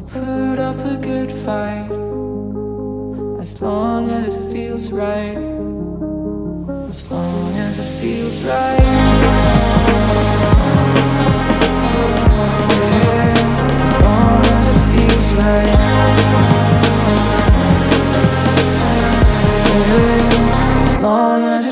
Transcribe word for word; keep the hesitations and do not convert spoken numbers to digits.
put up a good fight, as long as it feels right, as long as it feels right.